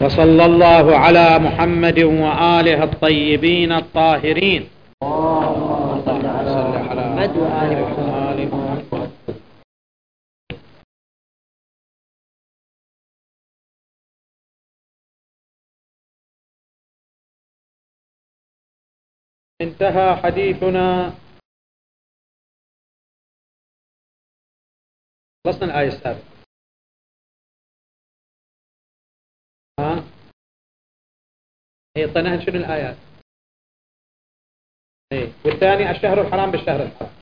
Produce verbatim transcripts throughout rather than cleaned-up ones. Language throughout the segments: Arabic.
وصلى الله على محمد وآله الطيبين الطاهرين. اللهم صل على محمد وآل محمد. انتهى حديثنا، خلصنا الآية السابقة. ها هي طنها شنو الآيات؟ ايه والثاني الشهر الحرام بالشهر الحرام.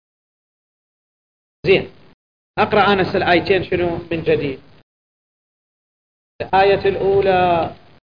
زين، أقرأ أنا الآيتين شنو من جديد. الآية الأولى: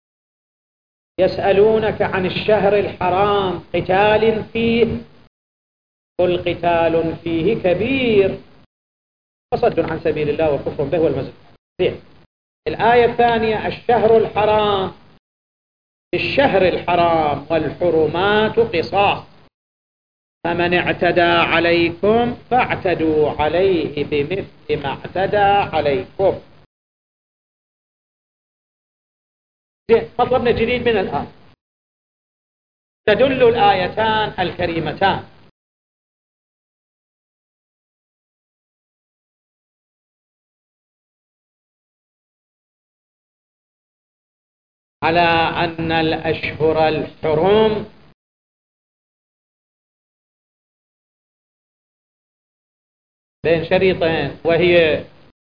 يسألونك عن الشهر الحرام قتال فيه قل قتال فيه كبير وصد عن سبيل الله وكفر به والمسجد. زين، الآية الثانية: الشهر الحرام الشهر الحرام والحرمات قصاص فمن اعتدى عليكم فاعتدوا عليه بمثل ما اعتدى عليكم. مطلبنا جديد من الآن. تدل الآيتان الكريمتان على أن الأشهر الحرم بين شريطين، وهي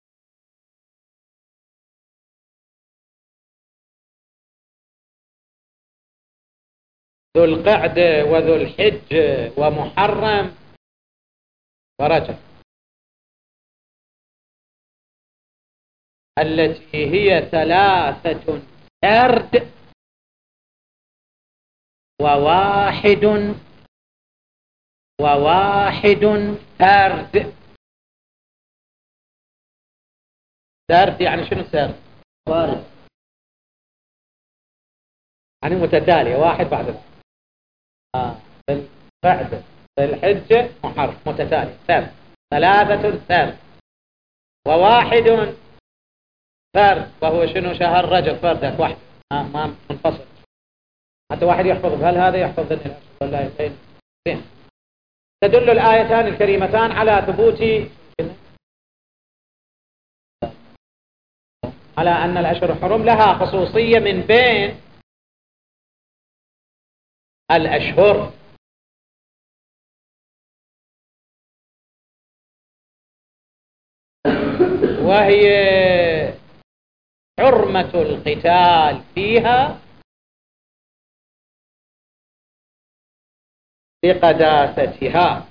ذو القعدة وذو الحجة ومحرم ورجب، التي هي ثلاثة سرد وواحد وواحد سرد. سرد يعني شنو سرد؟ وارد يعني متتالية، واحد بعد الثاني. آه. القعدة الحجة محرم متتالية سرد، ثلاثة سرد وواحد فرد، وهو شنو؟ شهر رجب فردك واحد آه ما منفصل، حتى واحد يحفظ بهل هذا يحفظ ذني الأشهر والآيتين. زين، تدل الآيتان الكريمتان على ثبوت على أن الأشهر الحرم لها خصوصية من بين الأشهر، وهي حرمة القتال فيها بقداستها،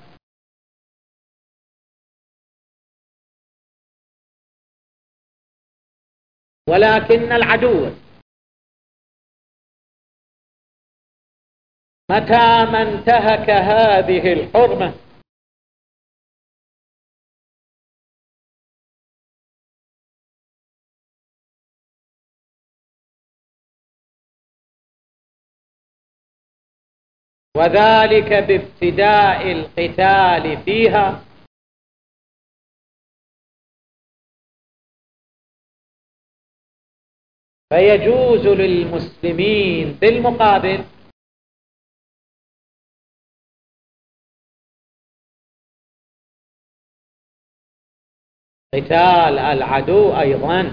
ولكن العدو متى ما انتهك هذه الحرمة وذلك بابتداء القتال فيها فيجوز للمسلمين بالمقابل قتال العدو أيضا.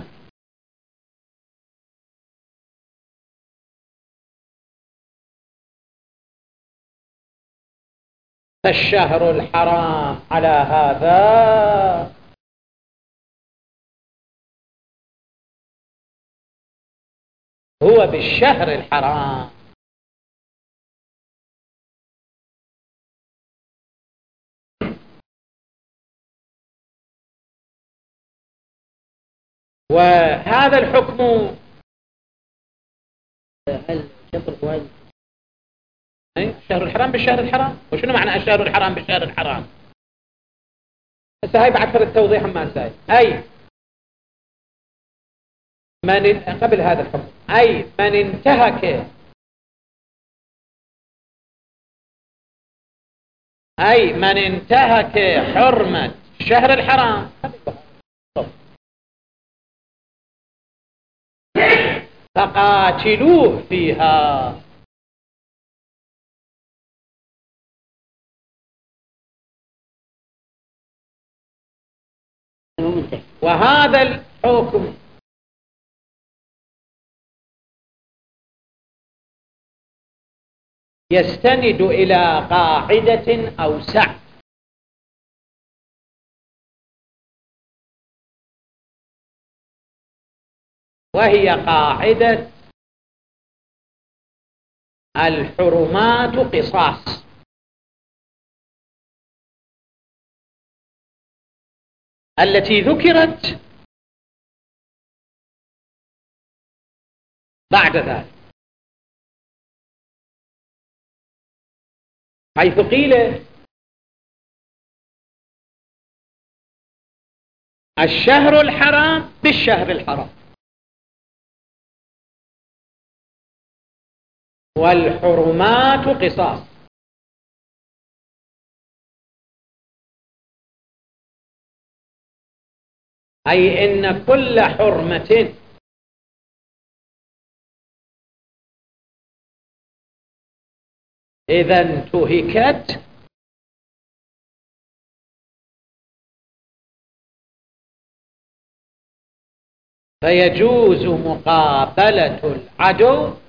فالشهر الحرام على هذا هو بالشهر الحرام، وهذا الحكم هل شطر واجب؟ الشهر الحرام بالشهر الحرام. وشنو معنى الشهر الحرام بالشهر الحرام؟ هسه هاي بعد فرد توضيح ما ساي. أي من قبل هذا الحكم أي من انتهك أي من انتهك حرمة الشهر الحرام فقاتلوه فيها. وهذا الحكم يستند إلى قاعدة أوسع، وهي قاعدة الحرمات قصاص. التي ذكرت بعد ذلك، حيث قيل الشهر الحرام بالشهر الحرام، والحرمات قصاص. أي إن كل حرمة إذا انتهكت فيجوز مقابلة العدو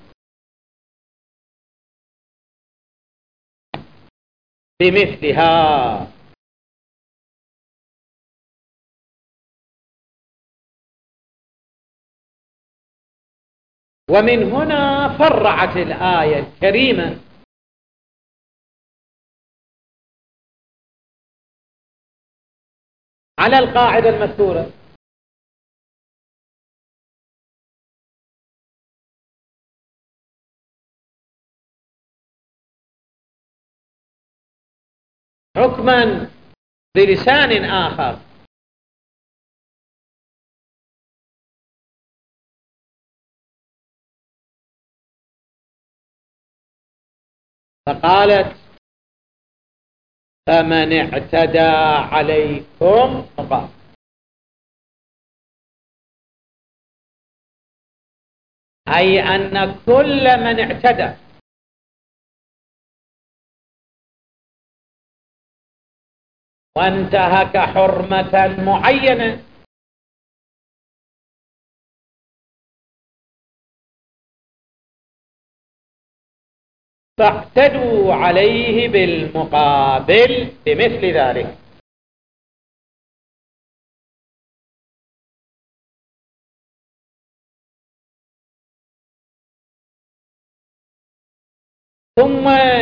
بمثلها. ومن هنا فرعت الآية الكريمة على القاعدة المذكورة، حكما بلسان آخر. فقالت فمن اعتدى عليكم فقال، أي أن كل من اعتدى وانتهك حرمة معينة فاعتدوا عليه بالمقابل بمثل ذلك. ثم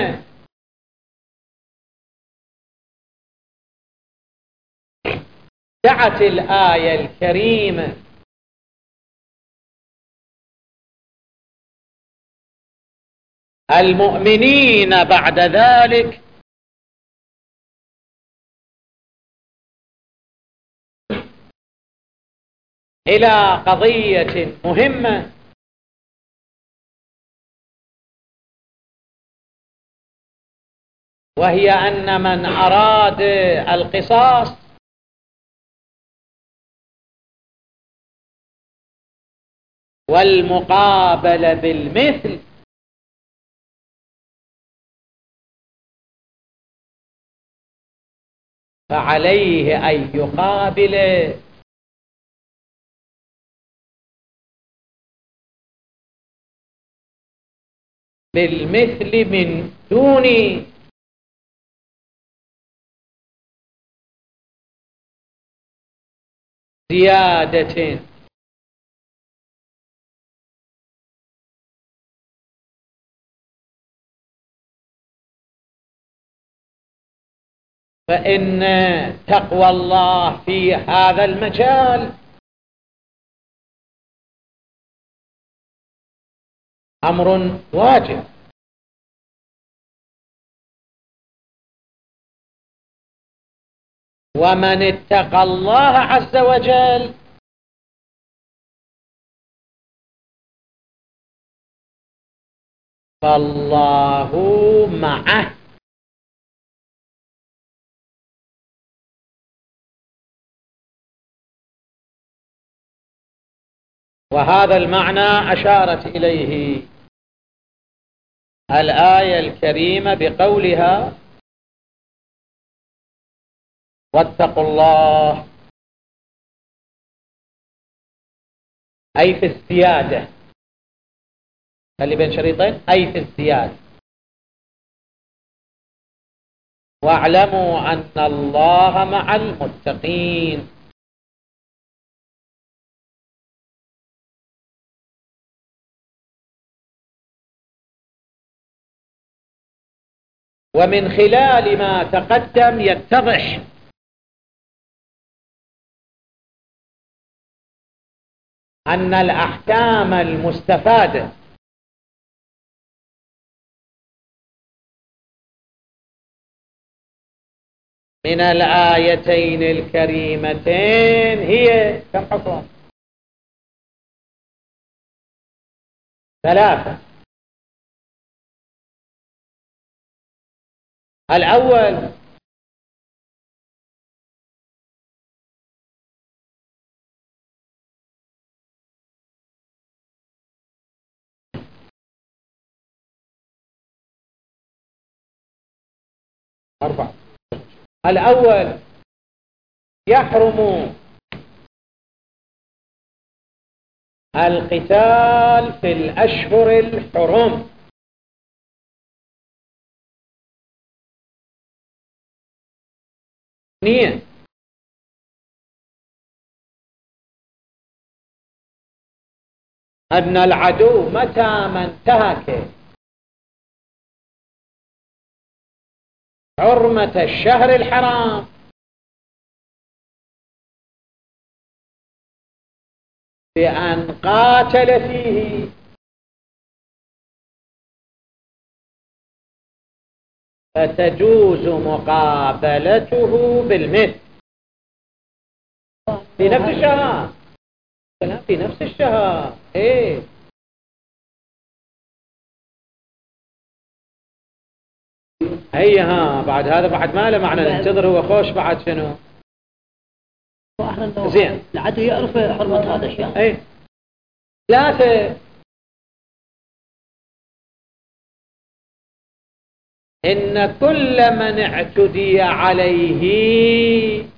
دعت الآية الكريمة المؤمنين بعد ذلك إلى قضية مهمة، وهي أن من أراد القصاص والمقابلة بالمثل فعليه أن يقابل بالمثل من دون زيادة. فإن تقوى الله في هذا المجال أمر واجب، ومن اتقى الله عز وجل فالله معه. وهذا المعنى أشارت إليه الآية الكريمة بقولها واتقوا الله، أي في الزيادة، خلي بين شريطين، أي في الزيادة، واعلموا أن الله مع المتقين. ومن خلال ما تقدم يتضح أن الأحكام المستفادة من الآيتين الكريمتين هي كم حكم؟ ثلاثة. الأول أربعة. الأول يحرم القتال في الأشهر الحرم، اثنين أن العدو متى ما انتهك حرمة الشهر الحرام بأن قاتل فيه فتجوز مقابلته بالمثل في نفس الشهر. في نفس الشهر ايه هي ها بعد هذا بعد ما له معنى ننتظر هو خوش بعد شنو زين العدو يعرف حرمة هذا الشهر. ايه ثلاثة إن كل من اعتدي عليه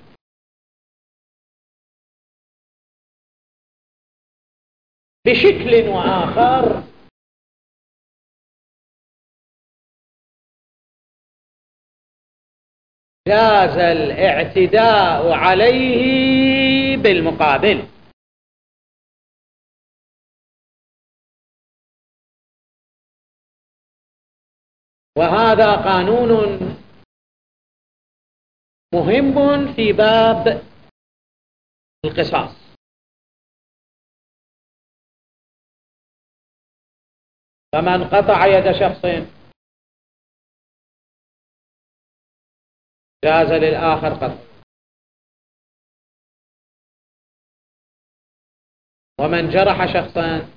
بشكل وآخر جاز الاعتداء عليه بالمقابل. وهذا قانون مهم في باب القصاص. فمن قطع يد شخص جاز للآخر قطع، ومن جرح شخصا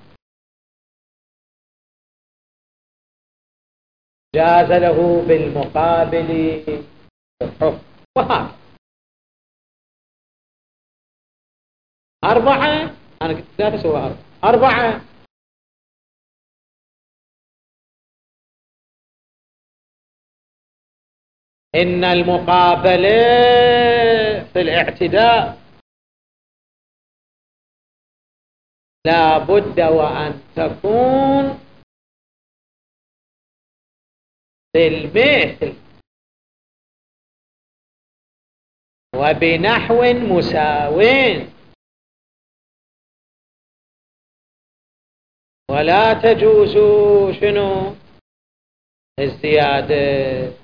جاز له بالمقابل الحكم. وهذا أربعة، أنا كنت ثلاثة سوى أربعة. أربعة إن المقابلة في الاعتداء لا بد وأن تكون بالمثل وبنحو مساوٍ، ولا تجوز شنو الزيادة.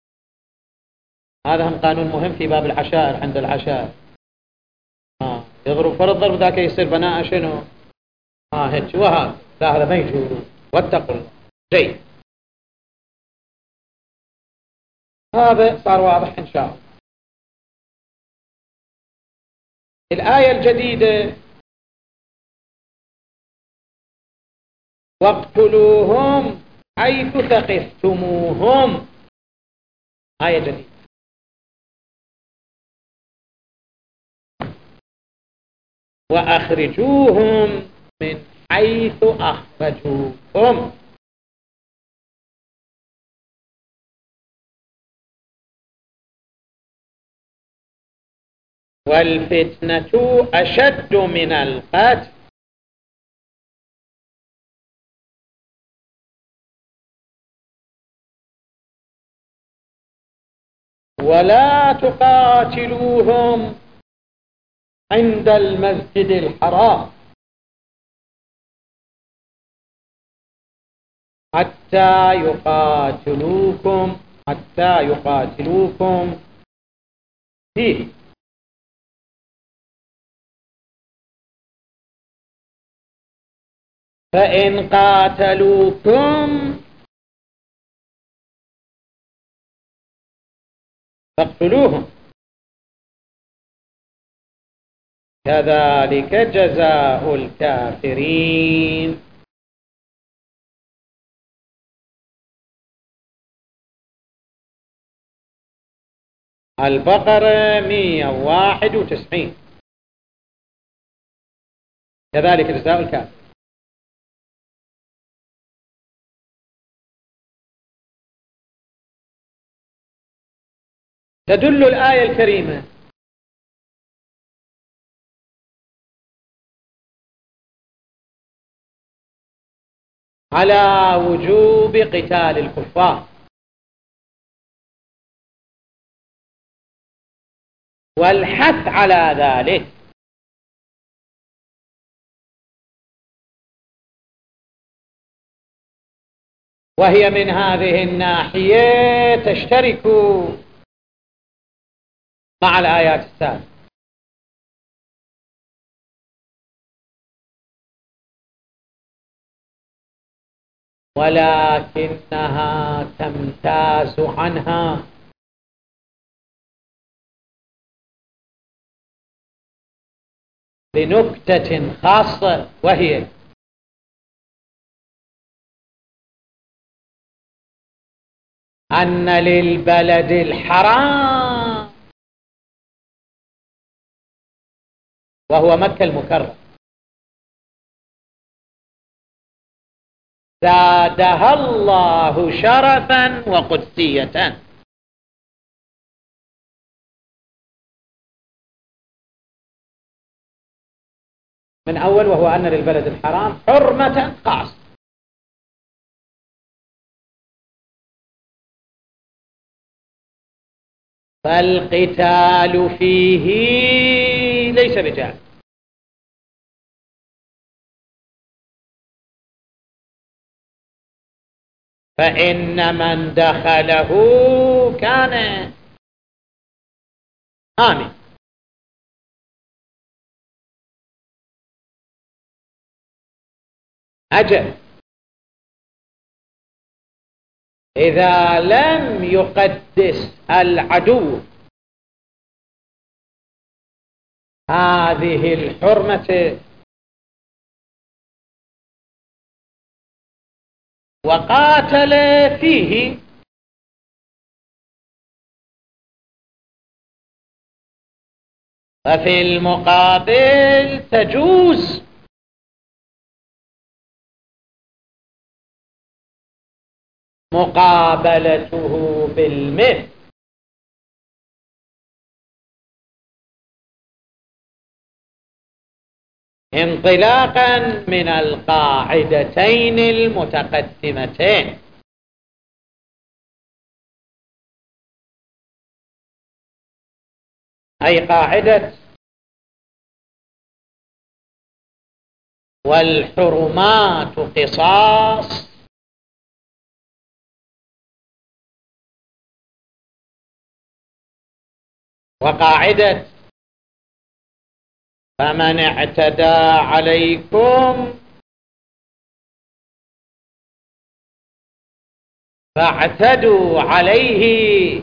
هذا هم قانون مهم في باب العشائر. عند العشائر آه. يضرب فرض ضرب ذاك يصير بناء شنو اه هيك. وهذا لا هذا ما يجوز. واتقوا الله. جيد، هذا صار واضح إن شاء الله. الآية الجديدة واقتلوهم حيث ثقفتموهم، آية جديدة. وأخرجوهم من حيث أخرجوكم. والفتنة أشد من القتل. ولا تقاتلوهم عند المسجد الحرام حتى يقاتلوكم حتى يقاتلوكم فيه. فإن قاتلوكم فاقتلوهم، كذلك جزاء الكافرين. البقرة مئة وواحد وتسعين. كذلك جزاء الكافرين. تدل الآية الكريمة على وجوب قتال الكفار والحث على ذلك، وهي من هذه الناحية تشترك مع الآيات السابقة. ولكنها تمتاز عنها بنكتة خاصة، وهي أن للبلد الحرام وهو مكة المكرمة زادها الله شرفا وقدسية. من أول وهو أن للبلد الحرام حرمة خاصة، فالقتال فيه ليس بجائز، فإن من دخله كان آمن. أجل إذا لم يقدس العدو هذه الحرمة وقاتل فيه، ففي المقابل تجوز مقابلته بالمثل، انطلاقا من القاعدتين المتقدمتين، أي قاعدة والحرمات قصاص، وقاعدة فمن اعتدى عليكم فاعتدوا عليه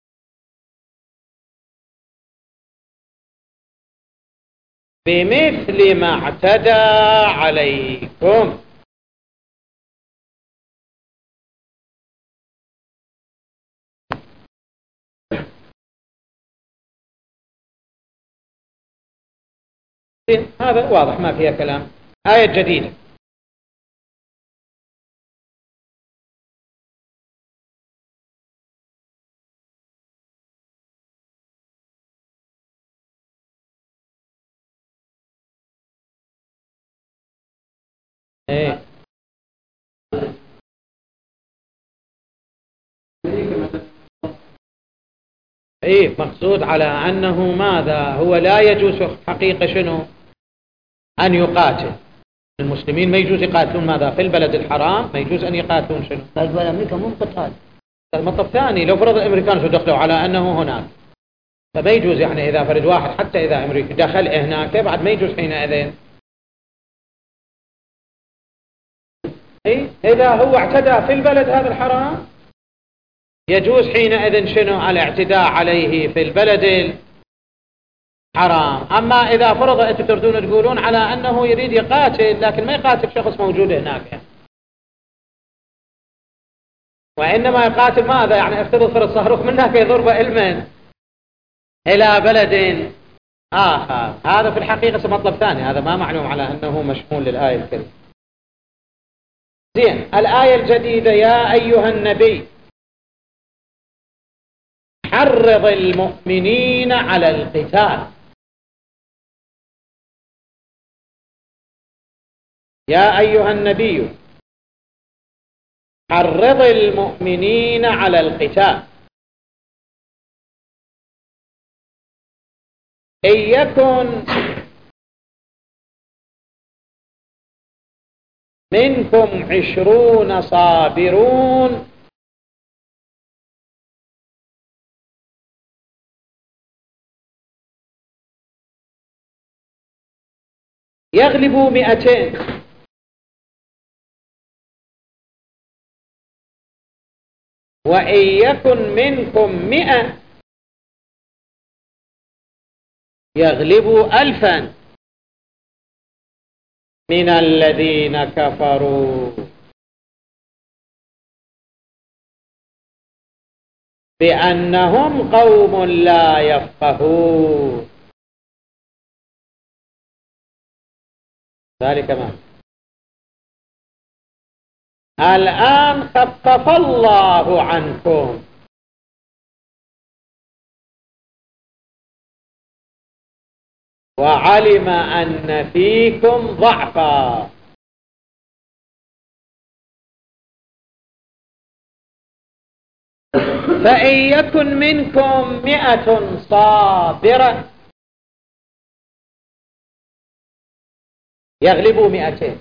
بمثل ما اعتدى عليكم. هذا واضح ما فيها كلام. آية جديدة. ايه ايه مقصود على انه ماذا هو لا يجوز حقيقة شنو ان يقاتل المسلمين، ما يجوز يقاتلون ماذا في البلد الحرام، ما يجوز ان يقاتلون شنو قال امريكا مو قتال. المطلب ثاني، لو فرض الامريكان دخلوا على انه هناك فما يجوز، يعني اذا فرد واحد حتى اذا امريكا دخل هناك بعد ما يجوز حينئذ. إيه؟ اذا هو اعتدى في البلد هذا الحرام يجوز حينئذ شنو على اعتداء عليه في البلد الحرام. اما اذا فرض انتم تردون تقولون على انه يريد يقاتل لكن ما يقاتل شخص موجود هناك، وانما يقاتل ماذا، يعني افترض فرض صاروخ من هناك يضرب علما الى بلد اخر، هذا في الحقيقة مطلب ثاني، هذا ما معلوم على انه مشمول للآية الكريمة. زين، الآية الجديدة يا أيها النبي حرض المؤمنين على القتال. يا أيها النبي حرض المؤمنين على القتال إن يكن منكم عشرون صابرون يغلبوا مئتين وإن يكن منكم مئة يغلبوا ألفا من الذين كفروا بأنهم قوم لا يفقهون. ذلك ما الآن خفف الله عنكم وعلم أن فيكم ضعفا فإن يكن منكم مئة صابرة يغلبوا مئتين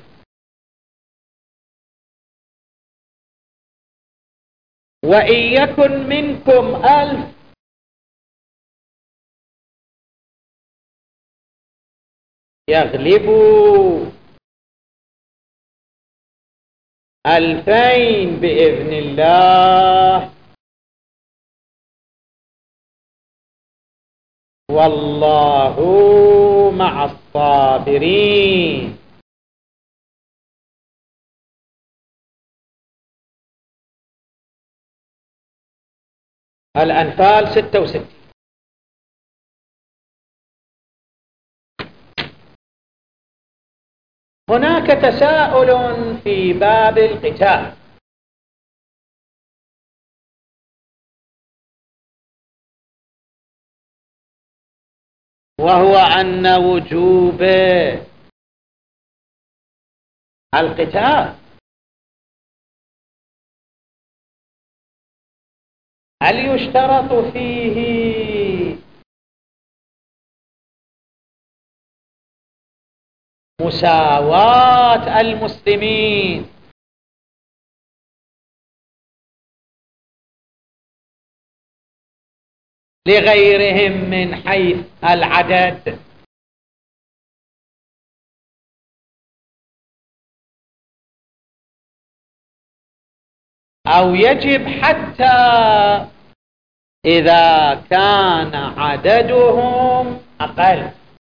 وإن يكن منكم ألف يغلبوا ألفين بإذن الله والله مع الصابرين. الأنفال ستة وستين. هناك تساؤل في باب القتال، وهو أن وجوب القتال هل يشترط فيه مساواة المسلمين لغيرهم من حيث العدد، أو يجب حتى إذا كان عددهم أقل؟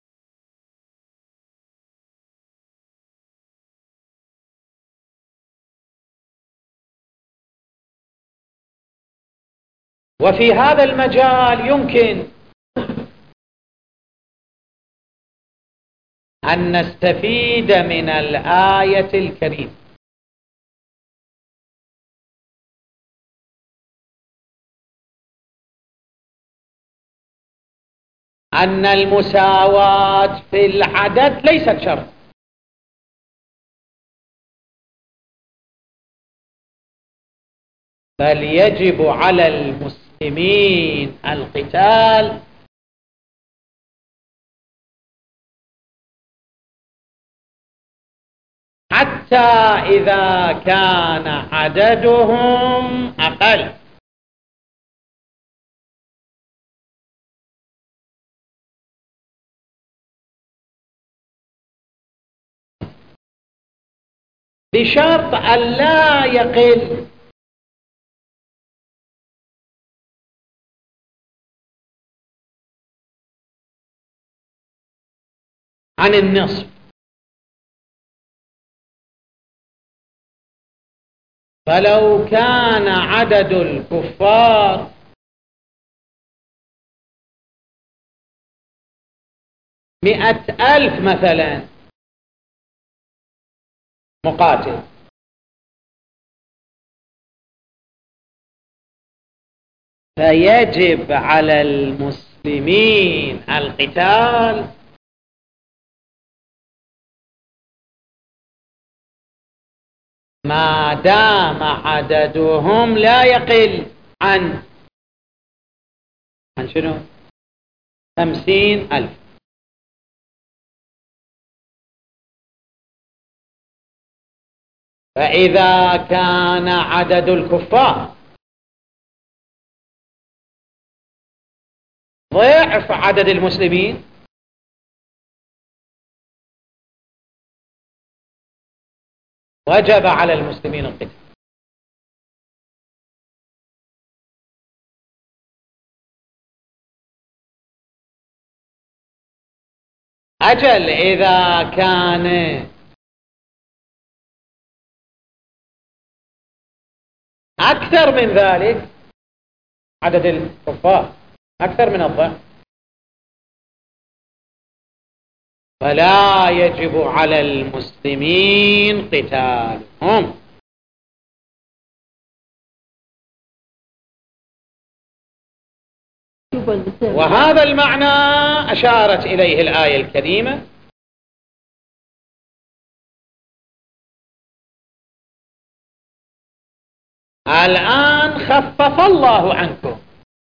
وفي هذا المجال يمكن أن نستفيد من الآية الكريمة أن المساواة في العدد ليست شرط، بل يجب على المسلمين القتال حتى إذا كان عددهم أقل. بشرط ألا يقل عن النصف. فلو كان عدد الكفار مئة ألف مثلا مقاتل، فيجب على المسلمين القتال ما دام عددهم لا يقل عن عن شنو؟ خمسين ألف. فإذا كان عدد الكفار ضعف عدد المسلمين وجب على المسلمين القتال. أجل إذا كان أكثر من ذلك عدد الكفار أكثر من الضعف، فلا يجب على المسلمين قتالهم. وهذا المعنى أشارت إليه الآية الكريمة الآن خفف الله عنكم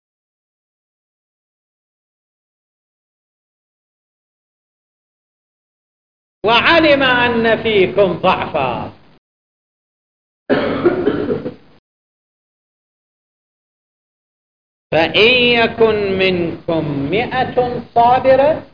وعلم أن فيكم ضعفا فإن يكن منكم مئة صابرة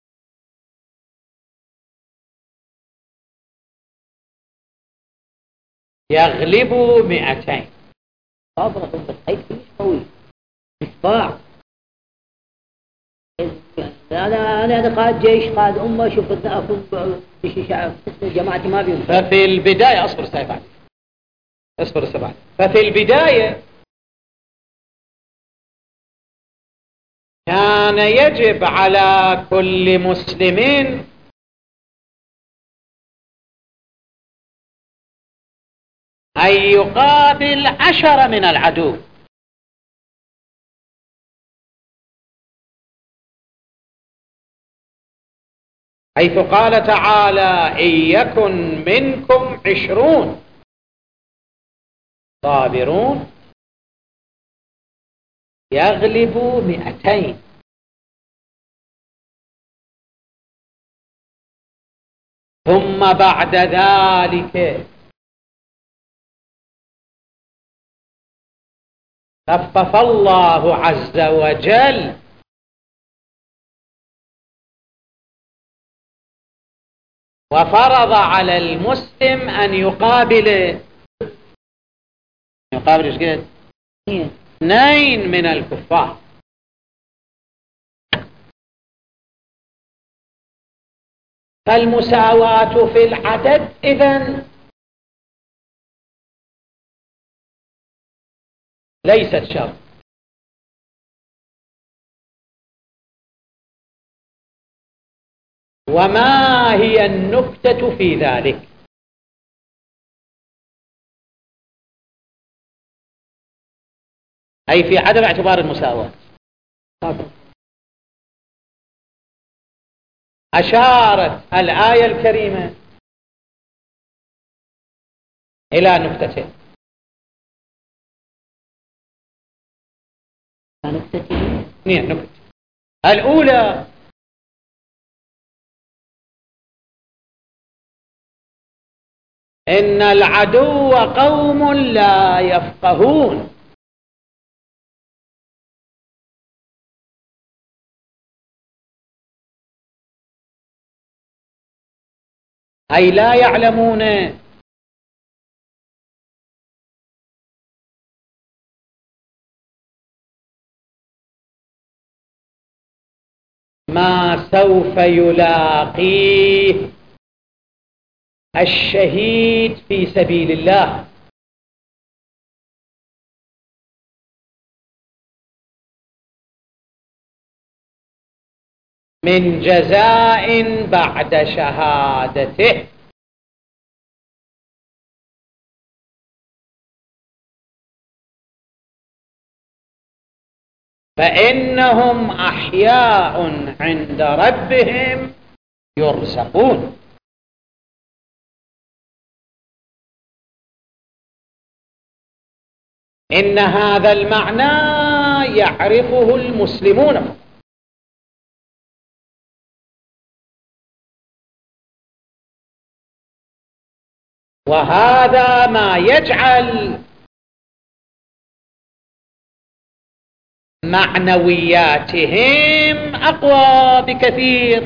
يغلبوا مئتين. صابرة بالخيط مش قوي، مش ضاع. أنا أنا قائد جيش، قائد أمة، شوف أكون بشي شعب جماعتي ما بيهم. ففي البداية أصبر سيفعل أصبر سبعة. ففي البداية كان يجب على كل مسلم أن يقابل عشرة من العدو، حيث قال تعالى إن يكن منكم عشرون صابرون يغلبوا مئتين. ثم بعد ذلك خفف الله عز وجل وفرض على المسلم أن يقابل يقابل ايش قد؟ اثنين من الكفار. فالمساواة في العدد إذن ليست شرط، وما هي النكتة في ذلك؟ أي في عدم اعتبار المساواة. أشارت الآية الكريمة إلى نكتتين. اثنين نكتة. الأولى إن العدو قوم لا يفقهون، أي لا يعلمون ما سوف يلاقيه الشهيد في سبيل الله من جزاء بعد شهادته. فإنهم أحياء عند ربهم يرزقون. إن هذا المعنى يعرفه المسلمون، وهذا ما يجعل معنوياتهم أقوى بكثير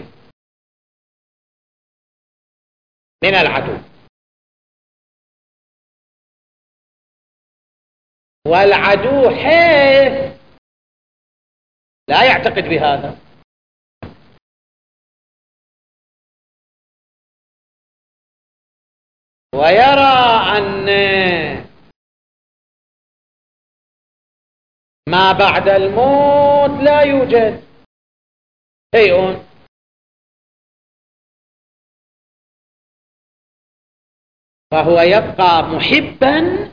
من العدو. والعدو حيث لا يعتقد بهذا، ويرى أن ما بعد الموت لا يوجد شيء، فهو يبقى محبا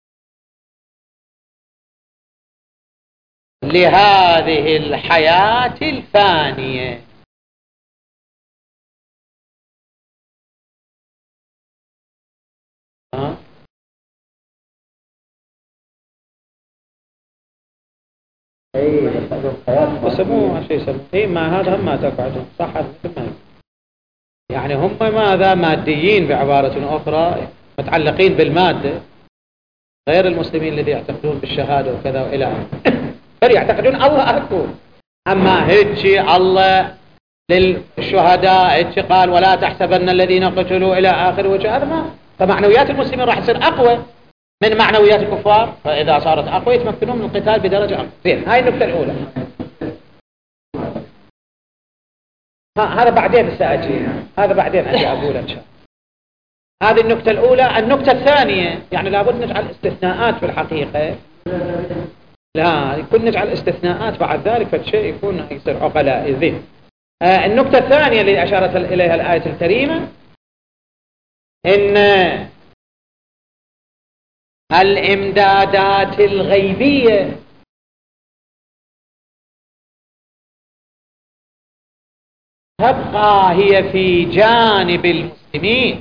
لهذه الحياة الفانية. ها؟ اي يسموه شيء يسموه اي ما هذا هم ما تقعدون صح مثل ما يعني هم ماذا ماديين بعبارة أخرى، متعلقين بالمادة، غير المسلمين الذي يعتقدون بالشهادة وكذا وإلى آخره يعتقدون الله أكبر. أما هيك الله للشهداء هيك قال ولا تحسبن الذين قتلوا إلى آخر وجه، هذا ما فمعنويات المسلمين راح تصير أقوى من معنويات الكفار، فإذا صارت أقوى يتمكنون من القتال بدرجة أقوى. زين، هاي النقطة الأولى. هذا بعدين سأجي هذا بعدين أجي أقول إن شاء الله. هذه النقطة الأولى. النقطة الثانية يعني لابد نجعل استثناءات في الحقيقة، لا يكون نجعل استثناءات بعد ذلك فالشيء يكون يصير عقلاء. ذي آه النقطة الثانية اللي أشارت إليها الآية الكريمة إن الإمدادات الغيبية تبقى هي في جانب المسلمين،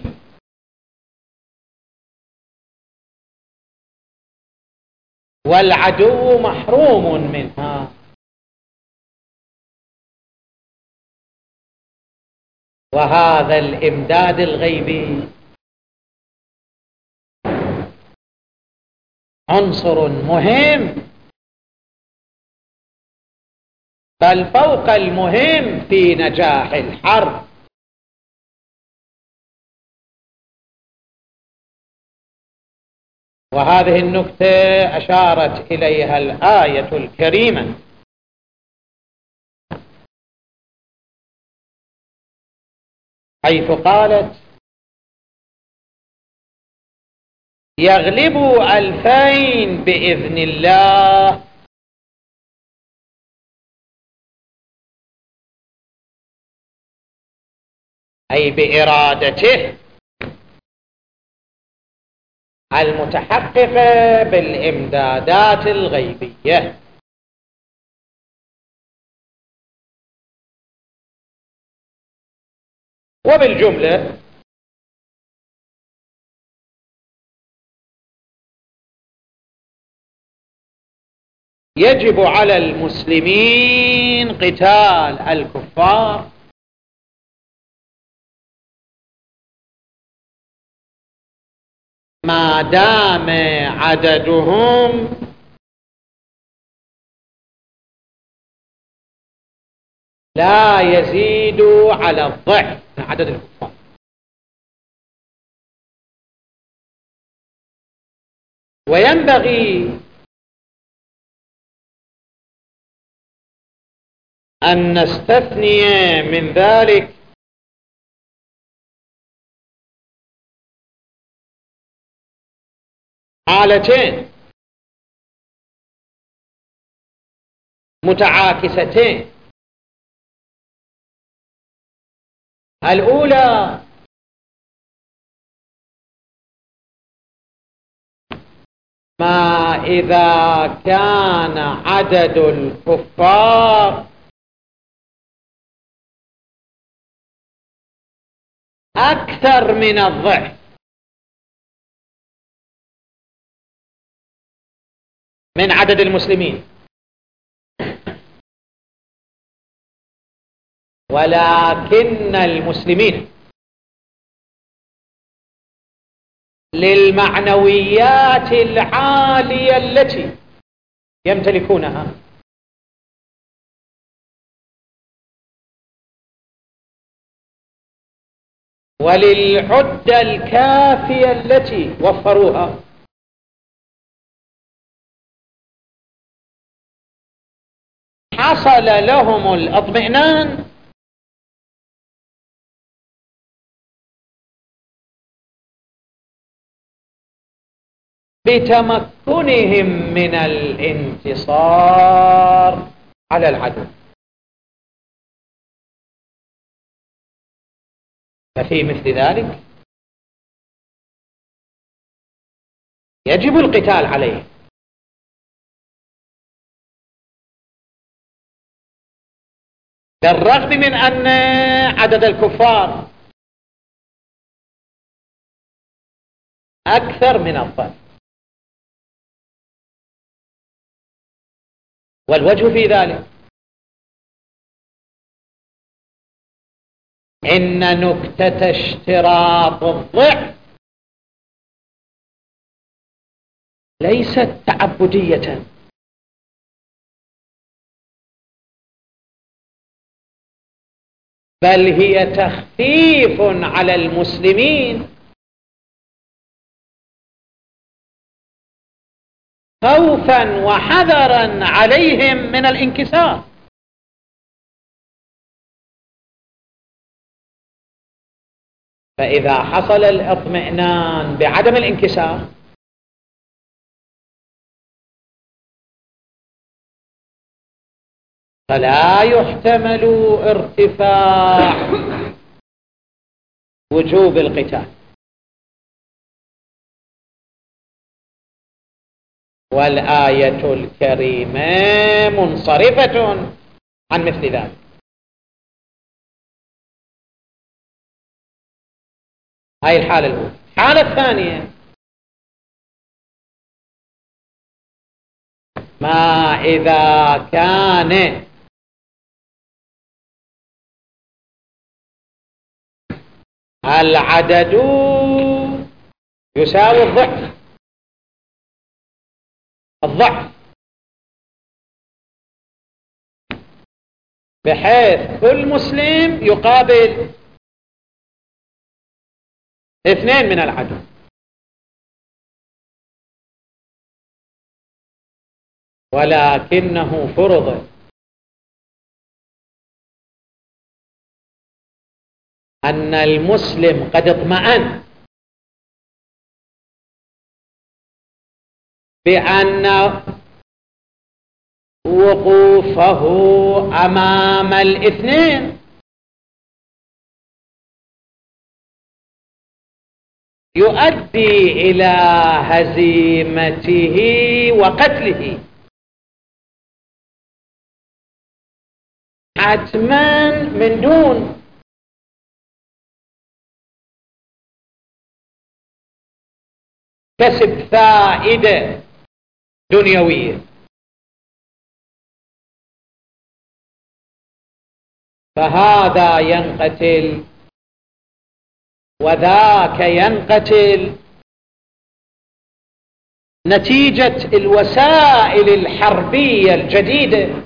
والعدو محروم منها. وهذا الإمداد الغيبي عنصر مهم، بل فوق المهم في نجاح الحرب. وهذه النكتة أشارت إليها الآية الكريمة، حيث قالت يغلب ألفين بإذن الله أي بإرادته المتحققة بالإمدادات الغيبية. وبالجملة يجب على المسلمين قتال الكفار ما دام عددهم لا يزيد على الضعف من عدد الكفار. وينبغي أن نستثني من ذلك حالتين متعاكستين. الأولى ما إذا كان عدد الكفار أكثر من الضعف من عدد المسلمين، ولكن المسلمين للمعنويات العالية التي يمتلكونها وللعدة الكافية التي وفروها حصل لهم الاطمئنان بتمكنهم من الانتصار على العدو. ففي مثل ذلك يجب القتال عليه، بالرغم من أن عدد الكفار أكثر من الضعف. والوجه في ذلك إن نكتة اشتراط الضعف ليست تعبدية، بل هي تخفيف على المسلمين خوفا وحذرا عليهم من الانكسار. فإذا حصل الاطمئنان بعدم الانكسار فلا يحتمل ارتفاع وجوب القتال. والآية الكريمة منصرفة عن مثل ذلك. هاي الحالة الأولى. الحالة الثانية ما إذا كان العدد يساوي الضعف الضعف بحيث كل مسلم يقابل اثنين من العدو، ولكنه فرض أن المسلم قد اطمأن بأن وقوفه أمام الاثنين يؤدي إلى هزيمته وقتله حتما من دون كسب فائدة دنيوية. فهذا ينقتل وذاك ينقتل نتيجة الوسائل الحربية الجديدة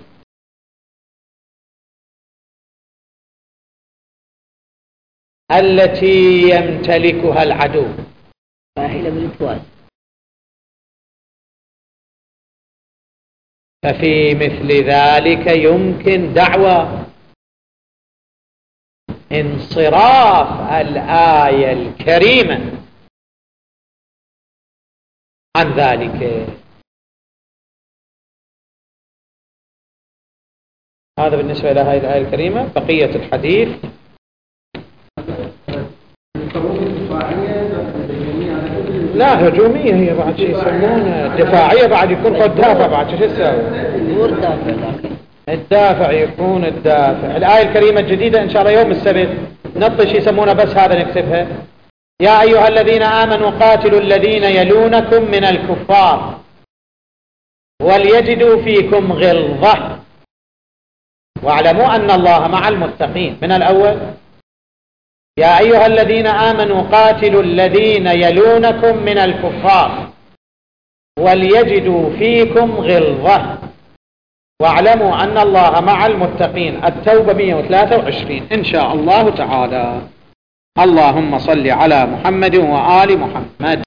التي يمتلكها العدو. ففي مثل ذلك يمكن دعوى انصراف الآية الكريمة عن ذلك. هذا بالنسبة إلى هذه الآية الكريمة. بقية الحديث لا هجومية هي بعد شيء يسمونه دفاعية، بعد يكون قد دافع بعد شو تسوي؟ الدافع يكون الدافع. الآية الكريمة الجديدة إن شاء الله يوم السبت نطش يسمونه بس هذا نكتبها. يا أيها الذين آمنوا قاتلوا الذين يلونكم من الكفار وليجدوا فيكم غلظة واعلموا أن الله مع المتقين. من الأول يا أيها الذين آمنوا قاتلوا الذين يلونكم من الكفار وليجدوا فيكم غلظة واعلموا أن الله مع المتقين. التوبة مئة وثلاثة وعشرين إن شاء الله تعالى. اللهم صل على محمد وآل محمد.